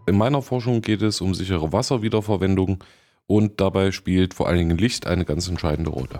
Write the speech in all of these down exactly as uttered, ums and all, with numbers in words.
In meiner Forschung geht es um sichere Wasserwiederverwendung und dabei spielt vor allen Dingen Licht eine ganz entscheidende Rolle.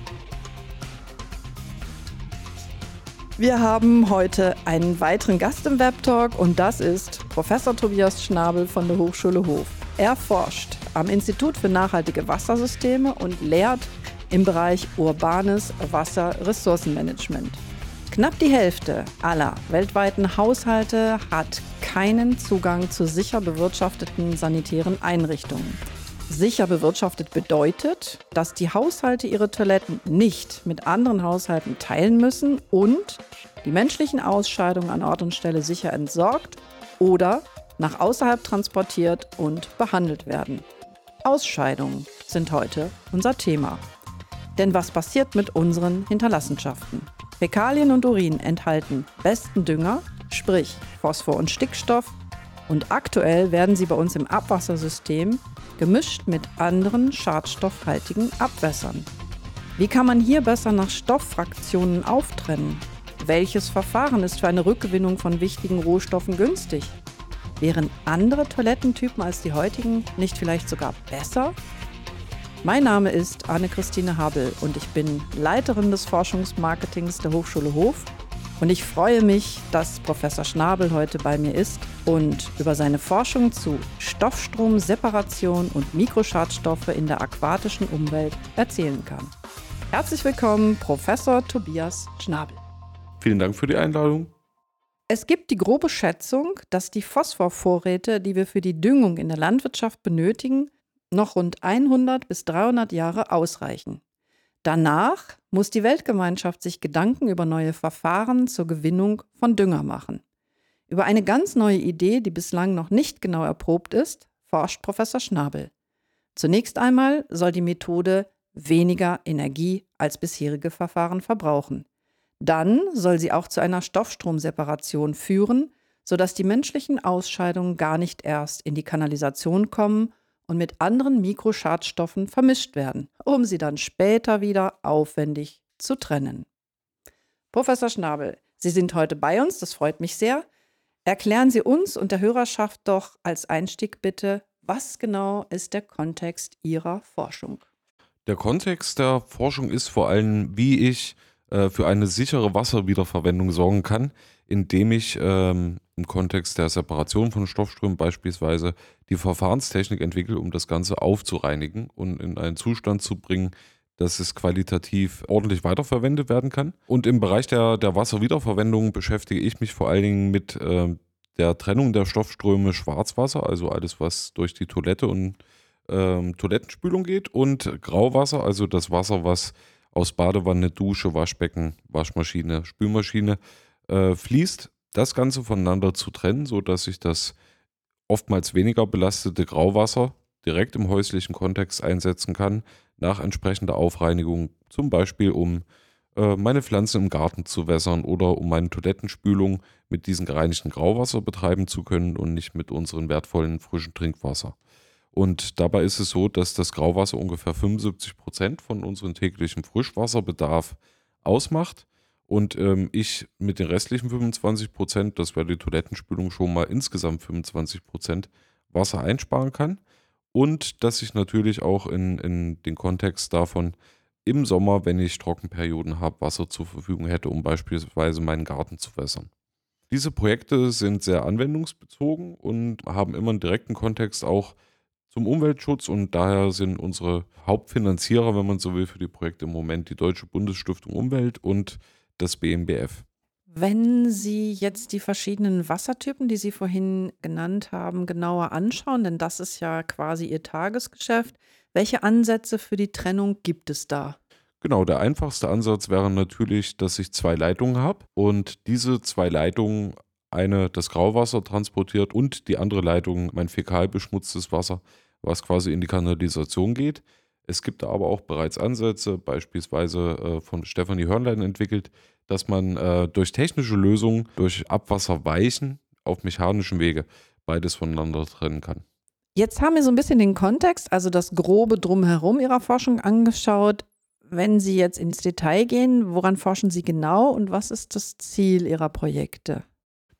Wir haben heute einen weiteren Gast im Webtalk und das ist Professor Tobias Schnabel von der Hochschule Hof. Er forscht am Institut für nachhaltige Wassersysteme und lehrt im Bereich urbanes Wasserressourcenmanagement. Knapp die Hälfte aller weltweiten Haushalte hat keinen Zugang zu sicher bewirtschafteten sanitären Einrichtungen. Sicher bewirtschaftet bedeutet, dass die Haushalte ihre Toiletten nicht mit anderen Haushalten teilen müssen und die menschlichen Ausscheidungen an Ort und Stelle sicher entsorgt oder nach außerhalb transportiert und behandelt werden. Ausscheidungen sind heute unser Thema. Denn was passiert mit unseren Hinterlassenschaften? Fäkalien und Urin enthalten besten Dünger, sprich Phosphor und Stickstoff, und aktuell werden sie bei uns im Abwassersystem gemischt mit anderen schadstoffhaltigen Abwässern. Wie kann man hier besser nach Stofffraktionen auftrennen? Welches Verfahren ist für eine Rückgewinnung von wichtigen Rohstoffen günstig? Wären andere Toilettentypen als die heutigen nicht vielleicht sogar besser? Mein Name ist Anne-Christine Habel und ich bin Leiterin des Forschungsmarketings der Hochschule Hof. Und ich freue mich, dass Professor Schnabel heute bei mir ist und über seine Forschung zu Stoffstromseparation und Mikroschadstoffe in der aquatischen Umwelt erzählen kann. Herzlich willkommen, Professor Tobias Schnabel. Vielen Dank für die Einladung. Es gibt die grobe Schätzung, dass die Phosphorvorräte, die wir für die Düngung in der Landwirtschaft benötigen, noch rund hundert bis dreihundert Jahre ausreichen. Danach muss die Weltgemeinschaft sich Gedanken über neue Verfahren zur Gewinnung von Dünger machen. Über eine ganz neue Idee, die bislang noch nicht genau erprobt ist, forscht Professor Schnabel. Zunächst einmal soll die Methode weniger Energie als bisherige Verfahren verbrauchen. Dann soll sie auch zu einer Stoffstromseparation führen, sodass die menschlichen Ausscheidungen gar nicht erst in die Kanalisation kommen und mit anderen Mikroschadstoffen vermischt werden, um sie dann später wieder aufwendig zu trennen. Professor Schnabel, Sie sind heute bei uns, das freut mich sehr. Erklären Sie uns und der Hörerschaft doch als Einstieg bitte, was genau ist der Kontext Ihrer Forschung? Der Kontext der Forschung ist vor allem, wie ich äh, für eine sichere Wasserwiederverwendung sorgen kann, indem ich ähm, im Kontext der Separation von Stoffströmen beispielsweise die Verfahrenstechnik entwickle, um das Ganze aufzureinigen und in einen Zustand zu bringen, dass es qualitativ ordentlich weiterverwendet werden kann. Und im Bereich der, der Wasserwiederverwendung beschäftige ich mich vor allen Dingen mit äh, der Trennung der Stoffströme Schwarzwasser, also alles, was durch die Toilette und ähm, Toilettenspülung geht, und Grauwasser, also das Wasser, was aus Badewanne, Dusche, Waschbecken, Waschmaschine, Spülmaschine äh, fließt. Das Ganze voneinander zu trennen, sodass ich das oftmals weniger belastete Grauwasser direkt im häuslichen Kontext einsetzen kann, nach entsprechender Aufreinigung, zum Beispiel um äh, meine Pflanzen im Garten zu wässern oder um meine Toilettenspülung mit diesem gereinigten Grauwasser betreiben zu können und nicht mit unserem wertvollen frischen Trinkwasser. Und dabei ist es so, dass das Grauwasser ungefähr fünfundsiebzig Prozent von unserem täglichen Frischwasserbedarf ausmacht. Und ähm, ich mit den restlichen fünfundzwanzig Prozent, das wäre die Toilettenspülung, schon mal insgesamt fünfundzwanzig Prozent Wasser einsparen kann. Und dass ich natürlich auch in, in den Kontext davon im Sommer, wenn ich Trockenperioden habe, Wasser zur Verfügung hätte, um beispielsweise meinen Garten zu wässern. Diese Projekte sind sehr anwendungsbezogen und haben immer einen direkten Kontext auch zum Umweltschutz. Und daher sind unsere Hauptfinanzierer, wenn man so will, für die Projekte im Moment die Deutsche Bundesstiftung Umwelt und das B M B F. Wenn Sie jetzt die verschiedenen Wassertypen, die Sie vorhin genannt haben, genauer anschauen, denn das ist ja quasi Ihr Tagesgeschäft, welche Ansätze für die Trennung gibt es da? Genau, der einfachste Ansatz wäre natürlich, dass ich zwei Leitungen habe und diese zwei Leitungen, eine das Grauwasser transportiert und die andere Leitung mein fäkalbeschmutztes Wasser, was quasi in die Kanalisation geht. Es gibt aber auch bereits Ansätze, beispielsweise äh, von Stefanie Hörnlein entwickelt, dass man äh, durch technische Lösungen, durch Abwasserweichen auf mechanischen Wege beides voneinander trennen kann. Jetzt haben wir so ein bisschen den Kontext, also das Grobe drumherum Ihrer Forschung angeschaut. Wenn Sie jetzt ins Detail gehen, woran forschen Sie genau und was ist das Ziel Ihrer Projekte?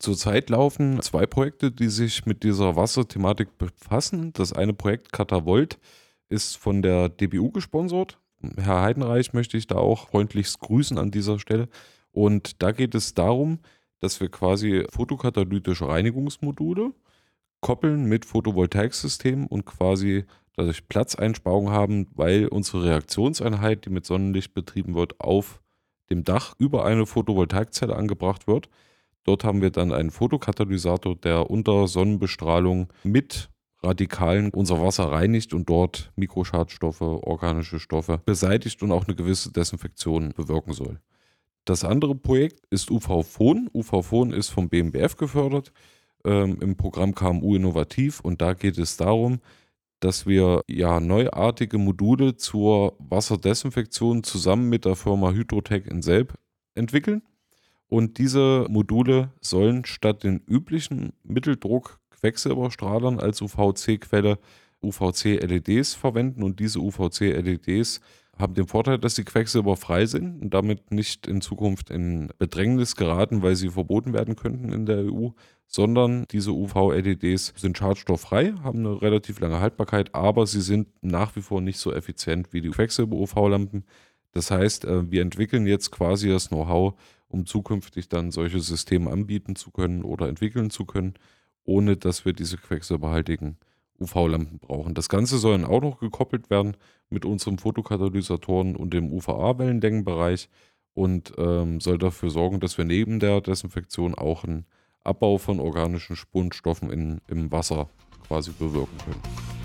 Zurzeit laufen zwei Projekte, die sich mit dieser Wasserthematik befassen. Das eine Projekt Katavolt ist von der D B U gesponsert. Herr Heidenreich möchte ich da auch freundlichst grüßen an dieser Stelle. Und da geht es darum, dass wir quasi photokatalytische Reinigungsmodule koppeln mit Photovoltaiksystemen und quasi dadurch Platzeinsparungen haben, weil unsere Reaktionseinheit, die mit Sonnenlicht betrieben wird, auf dem Dach über eine Photovoltaikzelle angebracht wird. Dort haben wir dann einen Photokatalysator, der unter Sonnenbestrahlung mit Radikalen unser Wasser reinigt und dort Mikroschadstoffe, organische Stoffe beseitigt und auch eine gewisse Desinfektion bewirken soll. Das andere Projekt ist U V-Phon. U V-Phon ist vom B M B F gefördert, ähm, im Programm K M U Innovativ, und da geht es darum, dass wir ja neuartige Module zur Wasserdesinfektion zusammen mit der Firma Hydrotec in Selb entwickeln. Und diese Module sollen statt den üblichen Mitteldruck-Quecksilberstrahlern als U V C-Quelle U V C-L E Ds verwenden. Und diese U V C-L E Ds haben den Vorteil, dass sie quecksilberfrei sind und damit nicht in Zukunft in Bedrängnis geraten, weil sie verboten werden könnten in der E U, sondern diese U V-L E Ds sind schadstofffrei, haben eine relativ lange Haltbarkeit, aber sie sind nach wie vor nicht so effizient wie die Quecksilber-U V-Lampen. Das heißt, wir entwickeln jetzt quasi das Know-how, um zukünftig dann solche Systeme anbieten zu können oder entwickeln zu können, ohne dass wir diese quecksilberhaltigen U V-Lampen brauchen. Das Ganze soll dann auch noch gekoppelt werden mit unserem Fotokatalysatoren und dem U V A-Wellenlängenbereich und ähm, soll dafür sorgen, dass wir neben der Desinfektion auch einen Abbau von organischen Spurenstoffen in, im Wasser quasi bewirken können.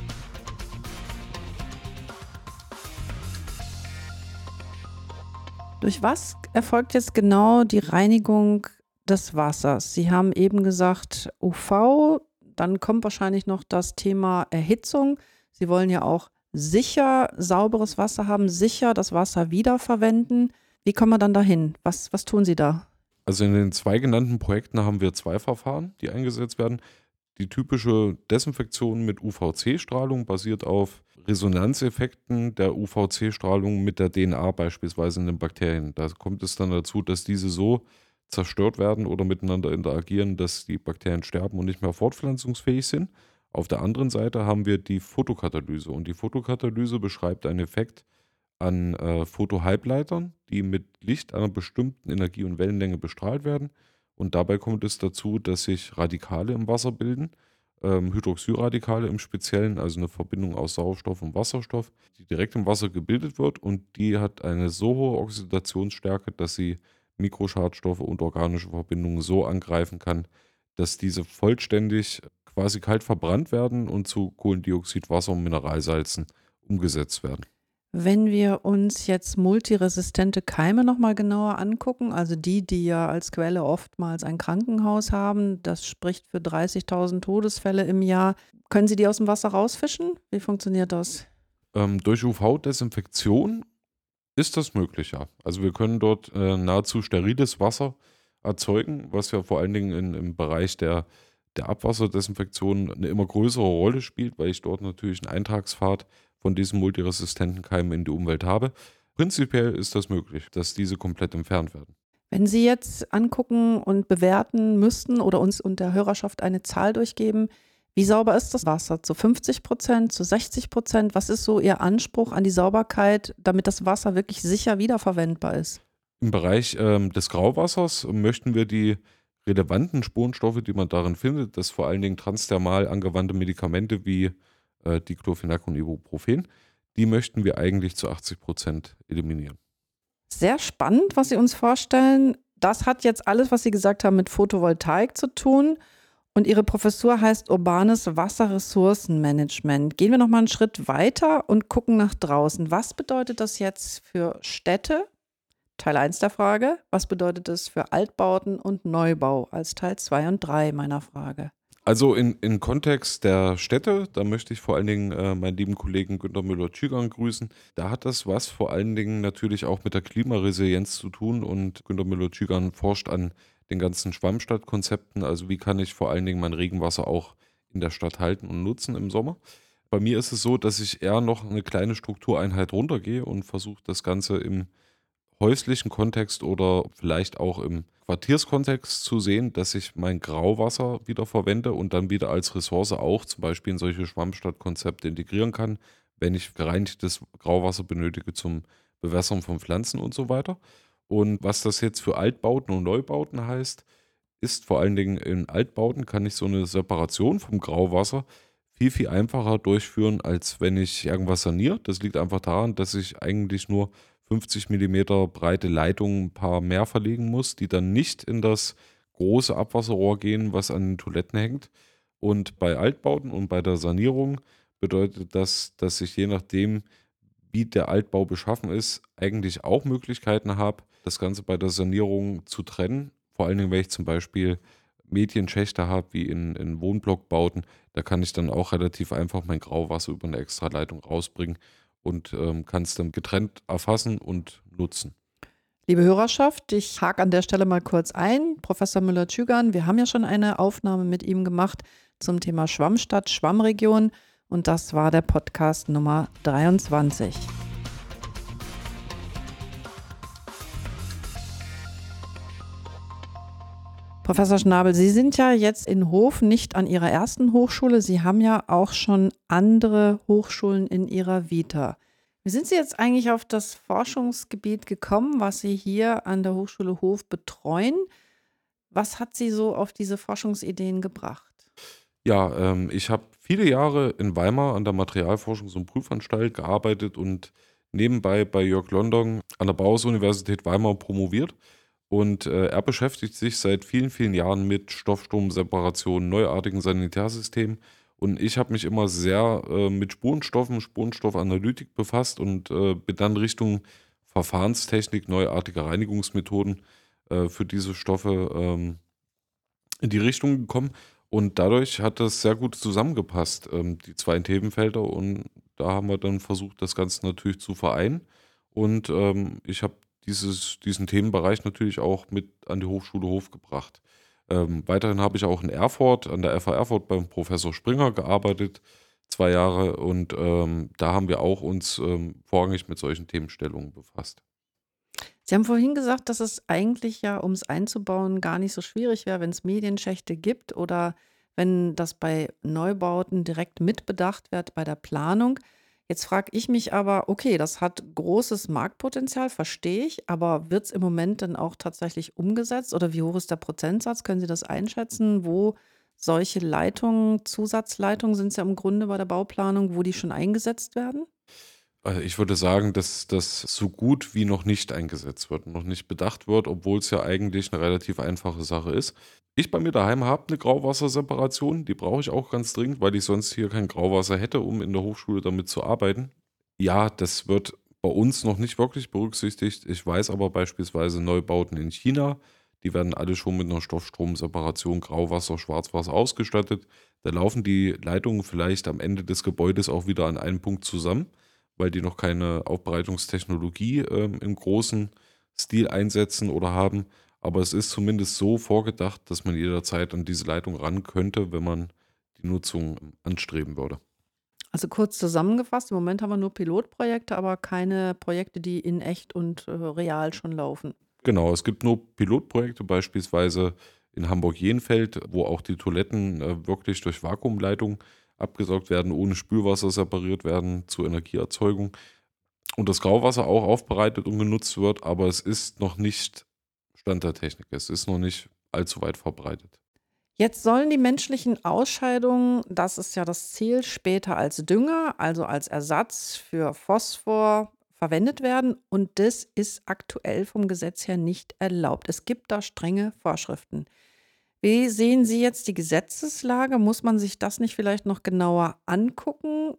Durch was erfolgt jetzt genau die Reinigung des Wassers? Sie haben eben gesagt U V, dann kommt wahrscheinlich noch das Thema Erhitzung. Sie wollen ja auch sicher sauberes Wasser haben, sicher das Wasser wiederverwenden. Wie kommen wir dann dahin? Was, was tun Sie da? Also in den zwei genannten Projekten haben wir zwei Verfahren, die eingesetzt werden. Die typische Desinfektion mit U V C-Strahlung basiert auf Resonanzeffekten der U V C-Strahlung mit der D N A beispielsweise in den Bakterien. Da kommt es dann dazu, dass diese so zerstört werden oder miteinander interagieren, dass die Bakterien sterben und nicht mehr fortpflanzungsfähig sind. Auf der anderen Seite haben wir die Photokatalyse, und die Photokatalyse beschreibt einen Effekt an äh, Photohalbleitern, die mit Licht einer bestimmten Energie- und Wellenlänge bestrahlt werden. Und dabei kommt es dazu, dass sich Radikale im Wasser bilden, ähm, Hydroxylradikale im Speziellen, also eine Verbindung aus Sauerstoff und Wasserstoff, die direkt im Wasser gebildet wird, und die hat eine so hohe Oxidationsstärke, dass sie Mikroschadstoffe und organische Verbindungen so angreifen kann, dass diese vollständig quasi kalt verbrannt werden und zu Kohlendioxid, Wasser und Mineralsalzen umgesetzt werden. Wenn wir uns jetzt multiresistente Keime nochmal genauer angucken, also die, die ja als Quelle oftmals ein Krankenhaus haben, das spricht für dreißigtausend Todesfälle im Jahr. Können Sie die aus dem Wasser rausfischen? Wie funktioniert das? Ähm, durch U V-Desinfektion ist das möglich, ja. Also wir können dort äh, nahezu steriles Wasser erzeugen, was ja vor allen Dingen in, im Bereich der, der Abwasserdesinfektion eine immer größere Rolle spielt, weil ich dort natürlich einen Eintragspfad von diesen multiresistenten Keimen in die Umwelt habe. Prinzipiell ist das möglich, dass diese komplett entfernt werden. Wenn Sie jetzt angucken und bewerten müssten oder uns und der Hörerschaft eine Zahl durchgeben, wie sauber ist das Wasser? Zu fünfzig Prozent, zu sechzig Prozent? Was ist so Ihr Anspruch an die Sauberkeit, damit das Wasser wirklich sicher wiederverwendbar ist? Im Bereich ähm, des Grauwassers möchten wir die relevanten Spurenstoffe, die man darin findet, das vor allen Dingen transthermal angewandte Medikamente wie äh, Diclofenac und Ibuprofen, die möchten wir eigentlich zu achtzig Prozent eliminieren. Sehr spannend, was Sie uns vorstellen. Das hat jetzt alles, was Sie gesagt haben, mit Photovoltaik zu tun. Und Ihre Professur heißt Urbanes Wasserressourcenmanagement. Gehen wir noch mal einen Schritt weiter und gucken nach draußen. Was bedeutet das jetzt für Städte? Teil eins der Frage. Was bedeutet es für Altbauten und Neubau als Teil zwei und drei meiner Frage? Also in, in Kontext der Städte, da möchte ich vor allen Dingen äh, meinen lieben Kollegen Günter Müller-Tschügern grüßen. Da hat das was vor allen Dingen natürlich auch mit der Klimaresilienz zu tun, und Günter Müller-Tschügern forscht an den ganzen Schwammstadtkonzepten. Also wie kann ich vor allen Dingen mein Regenwasser auch in der Stadt halten und nutzen im Sommer. Bei mir ist es so, dass ich eher noch eine kleine Struktureinheit runtergehe und versuche das Ganze im häuslichen Kontext oder vielleicht auch im Quartierskontext zu sehen, dass ich mein Grauwasser wieder verwende und dann wieder als Ressource auch zum Beispiel in solche Schwammstadtkonzepte integrieren kann, wenn ich gereinigtes Grauwasser benötige zum Bewässern von Pflanzen und so weiter. Und was das jetzt für Altbauten und Neubauten heißt, ist vor allen Dingen in Altbauten kann ich so eine Separation vom Grauwasser viel, viel einfacher durchführen, als wenn ich irgendwas saniere. Das liegt einfach daran, dass ich eigentlich nur fünfzig Millimeter breite Leitungen ein paar mehr verlegen muss, die dann nicht in das große Abwasserrohr gehen, was an den Toiletten hängt. Und bei Altbauten und bei der Sanierung bedeutet das, dass ich je nachdem, wie der Altbau beschaffen ist, eigentlich auch Möglichkeiten habe, das Ganze bei der Sanierung zu trennen. Vor allen Dingen, wenn ich zum Beispiel Medienschächte habe, wie in, in Wohnblockbauten, da kann ich dann auch relativ einfach mein Grauwasser über eine Extraleitung rausbringen und ähm, kann es dann getrennt erfassen und nutzen. Liebe Hörerschaft, ich hake an der Stelle mal kurz ein. Professor Müller-Tschügern, wir haben ja schon eine Aufnahme mit ihm gemacht zum Thema Schwammstadt, Schwammregion und das war der Podcast Nummer dreiundzwanzig. Professor Schnabel, Sie sind ja jetzt in Hof nicht an Ihrer ersten Hochschule. Sie haben ja auch schon andere Hochschulen in Ihrer Vita. Wie sind Sie jetzt eigentlich auf das Forschungsgebiet gekommen, was Sie hier an der Hochschule Hof betreuen? Was hat Sie so auf diese Forschungsideen gebracht? Ja, ähm, ich habe viele Jahre in Weimar an der Materialforschungs- und Prüfanstalt gearbeitet und nebenbei bei Jörg London an der Bauhaus-Universität Weimar promoviert. Und äh, er beschäftigt sich seit vielen, vielen Jahren mit Stoffstromseparationen, neuartigen Sanitärsystemen. Und ich habe mich immer sehr äh, mit Spurenstoffen, Spurenstoffanalytik befasst und äh, bin dann Richtung Verfahrenstechnik, neuartige Reinigungsmethoden äh, für diese Stoffe ähm, in die Richtung gekommen. Und dadurch hat das sehr gut zusammengepasst, ähm, die zwei Themenfelder. Und da haben wir dann versucht, das Ganze natürlich zu vereinen. Und ähm, ich habe dieses, diesen Themenbereich natürlich auch mit an die Hochschule Hof gebracht. Ähm, weiterhin habe ich auch in Erfurt, an der F H Erfurt beim Professor Springer gearbeitet, zwei Jahre. Und ähm, da haben wir auch uns ähm, vorrangig mit solchen Themenstellungen befasst. Sie haben vorhin gesagt, dass es eigentlich ja, um es einzubauen, gar nicht so schwierig wäre, wenn es Medienschächte gibt oder wenn das bei Neubauten direkt mitbedacht wird bei der Planung. Jetzt frage ich mich aber, okay, das hat großes Marktpotenzial, verstehe ich, aber wird es im Moment dann auch tatsächlich umgesetzt oder wie hoch ist der Prozentsatz? Können Sie das einschätzen, wo solche Leitungen, Zusatzleitungen sind es ja im Grunde bei der Bauplanung, wo die schon eingesetzt werden? Also ich würde sagen, dass das so gut wie noch nicht eingesetzt wird, noch nicht bedacht wird, obwohl es ja eigentlich eine relativ einfache Sache ist. Ich bei mir daheim habe eine Grauwasserseparation, die brauche ich auch ganz dringend, weil ich sonst hier kein Grauwasser hätte, um in der Hochschule damit zu arbeiten. Ja, das wird bei uns noch nicht wirklich berücksichtigt. Ich weiß aber beispielsweise Neubauten in China, die werden alle schon mit einer Stoffstromseparation Grauwasser, Schwarzwasser ausgestattet. Da laufen die Leitungen vielleicht am Ende des Gebäudes auch wieder an einen Punkt zusammen, weil die noch keine Aufbereitungstechnologie ähm, im großen Stil einsetzen oder haben. Aber es ist zumindest so vorgedacht, dass man jederzeit an diese Leitung ran könnte, wenn man die Nutzung anstreben würde. Also kurz zusammengefasst, im Moment haben wir nur Pilotprojekte, aber keine Projekte, die in echt und äh, real schon laufen. Genau, es gibt nur Pilotprojekte, beispielsweise in Hamburg-Jenfeld, wo auch die Toiletten äh, wirklich durch Vakuumleitung abgesaugt werden, ohne Spülwasser separiert werden zur Energieerzeugung. Und das Grauwasser auch aufbereitet und genutzt wird, aber es ist noch nicht Stand der Technik. Es ist noch nicht allzu weit verbreitet. Jetzt sollen die menschlichen Ausscheidungen, das ist ja das Ziel, später als Dünger, also als Ersatz für Phosphor verwendet werden. Und das ist aktuell vom Gesetz her nicht erlaubt. Es gibt da strenge Vorschriften. Wie sehen Sie jetzt die Gesetzeslage? Muss man sich das nicht vielleicht noch genauer angucken,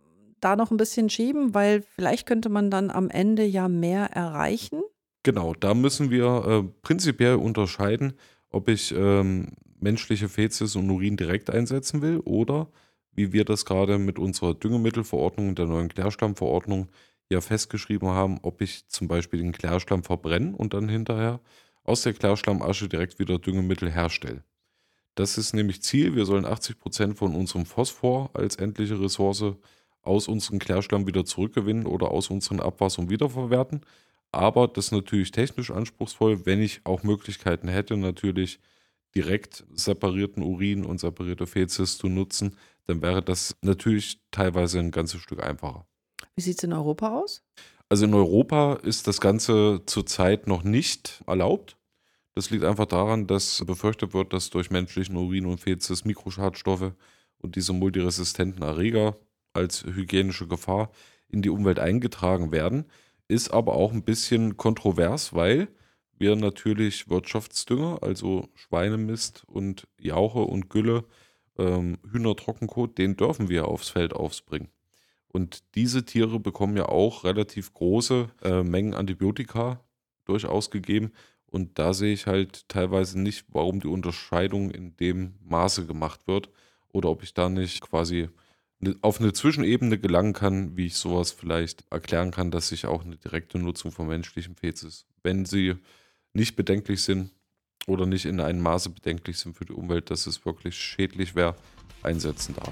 da noch ein bisschen schieben, weil vielleicht könnte man dann am Ende ja mehr erreichen? Genau, da müssen wir äh, prinzipiell unterscheiden, ob ich ähm, menschliche Fäzis und Urin direkt einsetzen will oder wie wir das gerade mit unserer Düngemittelverordnung und der neuen Klärschlammverordnung ja festgeschrieben haben, ob ich zum Beispiel den Klärschlamm verbrenne und dann hinterher aus der Klärschlammasche direkt wieder Düngemittel herstelle. Das ist nämlich Ziel. Wir sollen achtzig Prozent von unserem Phosphor als endliche Ressource aus unserem Klärschlamm wieder zurückgewinnen oder aus unseren Abwassern wiederverwerten. Aber das ist natürlich technisch anspruchsvoll, wenn ich auch Möglichkeiten hätte, natürlich direkt separierten Urin und separierte Fezes zu nutzen, dann wäre das natürlich teilweise ein ganzes Stück einfacher. Wie sieht es in Europa aus? Also in Europa ist das Ganze zurzeit noch nicht erlaubt. Das liegt einfach daran, dass befürchtet wird, dass durch menschlichen Urin und Fezes Mikroschadstoffe und diese multiresistenten Erreger als hygienische Gefahr in die Umwelt eingetragen werden. Ist aber auch ein bisschen kontrovers, weil wir natürlich Wirtschaftsdünger, also Schweinemist und Jauche und Gülle, ähm, Hühnertrockenkot, den dürfen wir aufs Feld aufbringen. Und diese Tiere bekommen ja auch relativ große äh, Mengen Antibiotika durchaus gegeben. Und da sehe ich halt teilweise nicht, warum die Unterscheidung in dem Maße gemacht wird oder ob ich da nicht quasi ne- auf eine Zwischenebene gelangen kann, wie ich sowas vielleicht erklären kann, dass sich auch eine direkte Nutzung von menschlichen Fezes, wenn sie nicht bedenklich sind oder nicht in einem Maße bedenklich sind für die Umwelt, dass es wirklich schädlich wäre, einsetzen darf.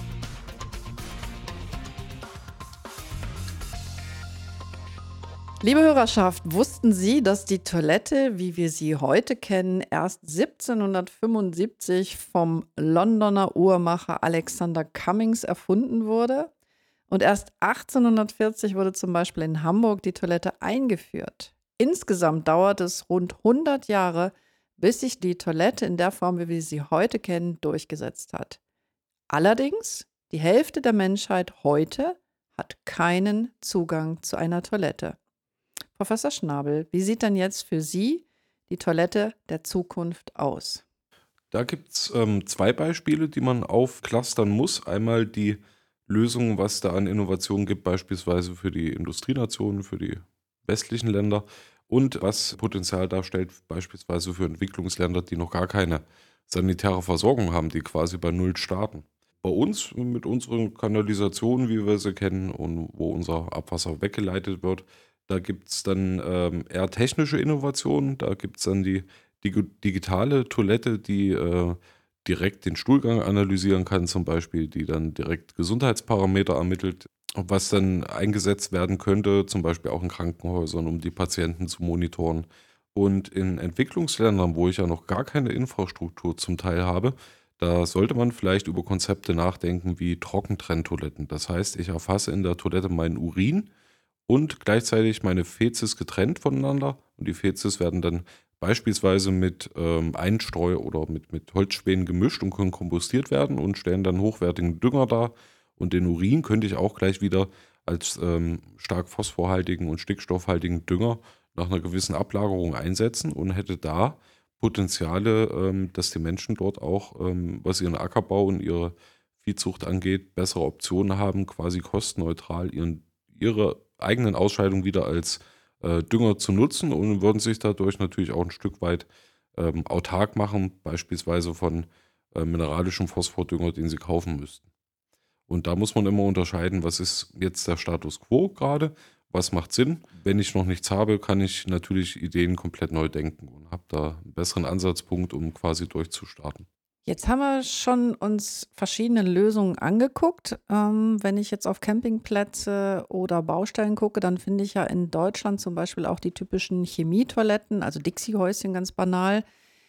Liebe Hörerschaft, wussten Sie, dass die Toilette, wie wir sie heute kennen, erst siebzehnhundertfünfundsiebzig vom Londoner Uhrmacher Alexander Cummings erfunden wurde? Und erst achtzehnhundertvierzig wurde zum Beispiel in Hamburg die Toilette eingeführt. Insgesamt dauert es rund hundert Jahre, bis sich die Toilette in der Form, wie wir sie heute kennen, durchgesetzt hat. Allerdings, die Hälfte der Menschheit heute hat keinen Zugang zu einer Toilette. Professor Schnabel, wie sieht denn jetzt für Sie die Toilette der Zukunft aus? Da gibt es ähm, zwei Beispiele, die man aufclustern muss. Einmal die Lösung, was da an Innovationen gibt, beispielsweise für die Industrienationen, für die westlichen Länder und was Potenzial darstellt, beispielsweise für Entwicklungsländer, die noch gar keine sanitäre Versorgung haben, die quasi bei Null starten. Bei uns mit unseren Kanalisationen, wie wir sie kennen und wo unser Abwasser weggeleitet wird, da gibt es dann ähm, eher technische Innovationen. Da gibt es dann die, die digitale Toilette, die äh, direkt den Stuhlgang analysieren kann, zum Beispiel, die dann direkt Gesundheitsparameter ermittelt, was dann eingesetzt werden könnte, zum Beispiel auch in Krankenhäusern, um die Patienten zu monitoren. Und in Entwicklungsländern, wo ich ja noch gar keine Infrastruktur zum Teil habe, da sollte man vielleicht über Konzepte nachdenken wie Trockentrenntoiletten. Das heißt, ich erfasse in der Toilette meinen Urin und gleichzeitig meine Fezes getrennt voneinander. Und die Fezes werden dann beispielsweise mit ähm, Einstreu oder mit, mit Holzspänen gemischt und können kompostiert werden und stellen dann hochwertigen Dünger dar. Und den Urin könnte ich auch gleich wieder als ähm, stark phosphorhaltigen und stickstoffhaltigen Dünger nach einer gewissen Ablagerung einsetzen und hätte da Potenziale, ähm, dass die Menschen dort auch, ähm, was ihren Ackerbau und ihre Viehzucht angeht, bessere Optionen haben, quasi kostenneutral ihren, ihre eigenen Ausscheidungen wieder als äh, Dünger zu nutzen und würden sich dadurch natürlich auch ein Stück weit ähm, autark machen, beispielsweise von äh, mineralischem Phosphordünger, den sie kaufen müssten. Und da muss man immer unterscheiden, was ist jetzt der Status quo gerade, was macht Sinn. Wenn ich noch nichts habe, kann ich natürlich Ideen komplett neu denken und habe da einen besseren Ansatzpunkt, um quasi durchzustarten. Jetzt haben wir schon uns verschiedene Lösungen angeguckt. Ähm, wenn ich jetzt auf Campingplätze oder Baustellen gucke, dann finde ich ja in Deutschland zum Beispiel auch die typischen Chemietoiletten, also Dixie-Häuschen ganz banal.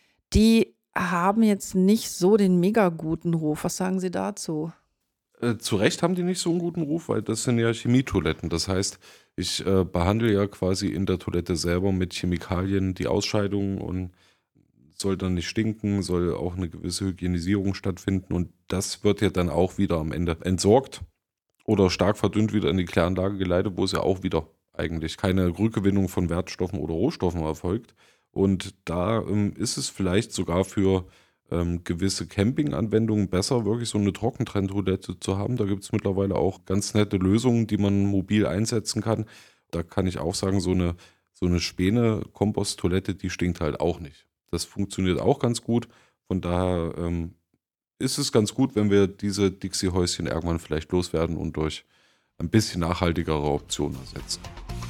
Die haben jetzt nicht so den mega guten Ruf. Was sagen Sie dazu? Äh, zu Recht haben die nicht so einen guten Ruf, weil das sind ja Chemietoiletten. Das heißt, ich äh, behandle ja quasi in der Toilette selber mit Chemikalien die Ausscheidungen und soll dann nicht stinken, soll auch eine gewisse Hygienisierung stattfinden und das wird ja dann auch wieder am Ende entsorgt oder stark verdünnt wieder in die Kläranlage geleitet, wo es ja auch wieder eigentlich keine Rückgewinnung von Wertstoffen oder Rohstoffen erfolgt. Und da ähm, ist es vielleicht sogar für ähm, gewisse Campinganwendungen besser, wirklich so eine Trockentrenntoilette zu haben. Da gibt es mittlerweile auch ganz nette Lösungen, die man mobil einsetzen kann. Da kann ich auch sagen, so eine, so eine Späne-Komposttoilette, die stinkt halt auch nicht. Das funktioniert auch ganz gut. Von daher ähm, ist es ganz gut, wenn wir diese Dixie-Häuschen irgendwann vielleicht loswerden und durch ein bisschen nachhaltigere Optionen ersetzen.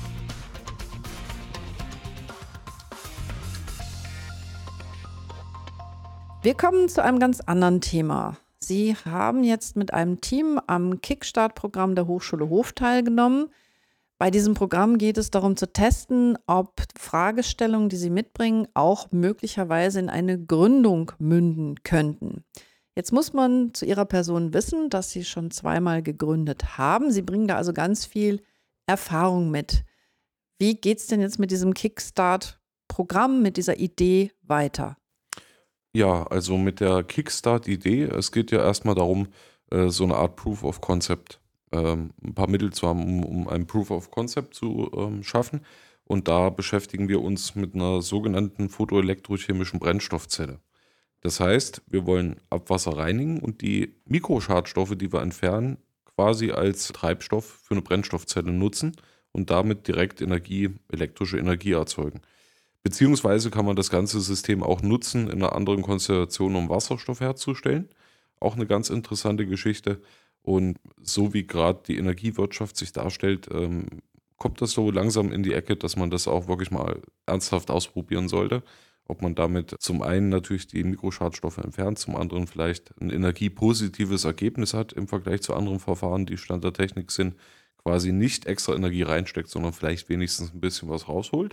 Wir kommen zu einem ganz anderen Thema. Sie haben jetzt mit einem Team am Kickstart-Programm der Hochschule Hof teilgenommen. Bei diesem Programm geht es darum zu testen, ob Fragestellungen, die Sie mitbringen, auch möglicherweise in eine Gründung münden könnten. Jetzt muss man zu Ihrer Person wissen, dass Sie schon zweimal gegründet haben. Sie bringen da also ganz viel Erfahrung mit. Wie geht es denn jetzt mit diesem Kickstart-Programm, mit dieser Idee weiter? Ja, also mit der Kickstart-Idee, es geht ja erstmal darum, äh, so eine Art Proof of Concept, ähm, ein paar Mittel zu haben, um, um ein Proof of Concept zu ähm, schaffen. Und da beschäftigen wir uns mit einer sogenannten photoelektrochemischen Brennstoffzelle. Das heißt, wir wollen Abwasser reinigen und die Mikroschadstoffe, die wir entfernen, quasi als Treibstoff für eine Brennstoffzelle nutzen und damit direkt Energie, elektrische Energie erzeugen. Beziehungsweise kann man das ganze System auch nutzen in einer anderen Konstellation, um Wasserstoff herzustellen. Auch eine ganz interessante Geschichte. Und so wie gerade die Energiewirtschaft sich darstellt, ähm, kommt das so langsam in die Ecke, dass man das auch wirklich mal ernsthaft ausprobieren sollte. Ob man damit zum einen natürlich die Mikroschadstoffe entfernt, zum anderen vielleicht ein energiepositives Ergebnis hat im Vergleich zu anderen Verfahren, die Stand der Technik sind, quasi nicht extra Energie reinsteckt, sondern vielleicht wenigstens ein bisschen was rausholt.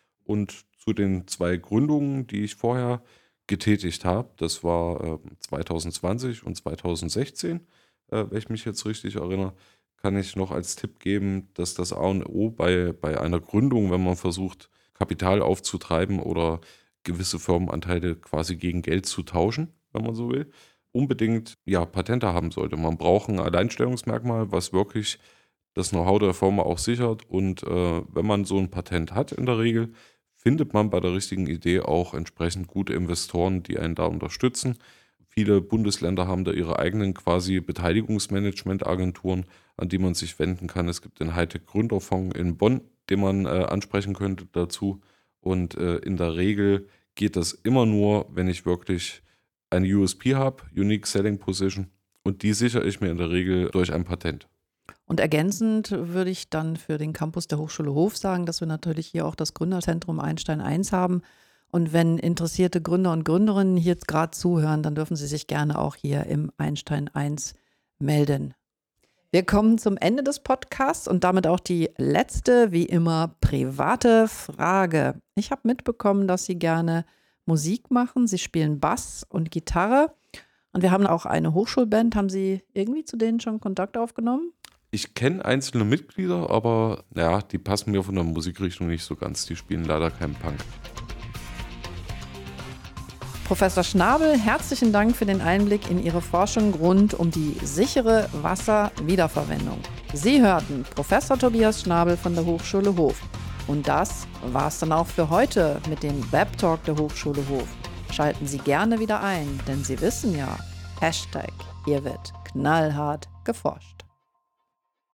Und zu den zwei Gründungen, die ich vorher getätigt habe, das war äh, zwanzig zwanzig und zwanzig sechzehn, äh, wenn ich mich jetzt richtig erinnere, kann ich noch als Tipp geben, dass das A und O bei, bei einer Gründung, wenn man versucht, Kapital aufzutreiben oder gewisse Firmenanteile quasi gegen Geld zu tauschen, wenn man so will, unbedingt ja, Patente haben sollte. Man braucht ein Alleinstellungsmerkmal, was wirklich das Know-how der Firma auch sichert. Und äh, wenn man so ein Patent hat in der Regel, findet man bei der richtigen Idee auch entsprechend gute Investoren, die einen da unterstützen. Viele Bundesländer haben da ihre eigenen quasi Beteiligungsmanagementagenturen, an die man sich wenden kann. Es gibt den Hightech Gründerfonds in Bonn, den man äh, ansprechen könnte dazu. Und äh, in der Regel geht das immer nur, wenn ich wirklich eine U S P habe, Unique Selling Position, und die sichere ich mir in der Regel durch ein Patent. Und ergänzend würde ich dann für den Campus der Hochschule Hof sagen, dass wir natürlich hier auch das Gründerzentrum Einstein eins haben. Und wenn interessierte Gründer und Gründerinnen hier gerade zuhören, dann dürfen sie sich gerne auch hier im Einstein eins melden. Wir kommen zum Ende des Podcasts und damit auch die letzte, wie immer, private Frage. Ich habe mitbekommen, dass Sie gerne Musik machen. Sie spielen Bass und Gitarre. Und wir haben auch eine Hochschulband. Haben Sie irgendwie zu denen schon Kontakt aufgenommen? Ich kenne einzelne Mitglieder, aber ja, die passen mir von der Musikrichtung nicht so ganz. Die spielen leider keinen Punk. Professor Schnabel, herzlichen Dank für den Einblick in Ihre Forschung rund um die sichere Wasserwiederverwendung. Sie hörten Professor Tobias Schnabel von der Hochschule Hof. Und das war's dann auch für heute mit dem Webtalk der Hochschule Hof. Schalten Sie gerne wieder ein, denn Sie wissen ja, Hashtag, hier wird knallhart geforscht.